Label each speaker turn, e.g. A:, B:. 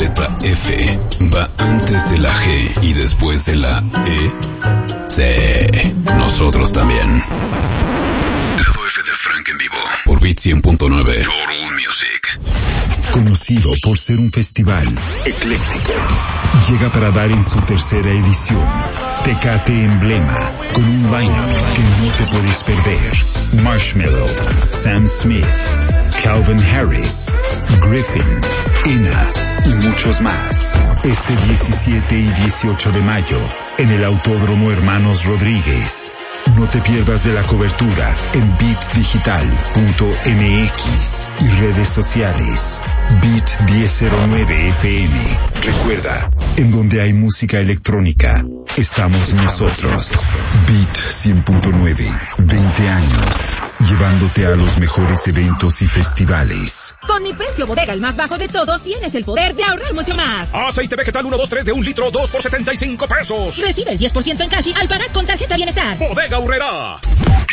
A: ZF va antes de la G y después de la E. Sí, nosotros también. Lado F de Frank en vivo por Beat 100.9 Total Music.
B: Conocido por ser un festival ecléctico, llega para dar en su tercera edición Tecate Emblema, con un line-up que no te puedes perder. Marshmello, Sam Smith, Calvin Harris, Griffin, Ina y muchos más. Este 17 y 18 de mayo en el Autódromo Hermanos Rodríguez. No te pierdas de la cobertura en beatdigital.mx y redes sociales. Beat 1009 FM. Recuerda, en donde hay música electrónica, estamos nosotros. Beat 100.9, 20 años, llevándote a los mejores eventos y festivales.
C: Con mi precio bodega, el más bajo de todos, tienes el poder de ahorrar mucho más.
D: Aceite vegetal 1, 2, 3 de 1 litro, 2 por 75 pesos.
C: Recibe el 10% en cash al pagar con tarjeta Bienestar.
D: Bodega Aurrerá.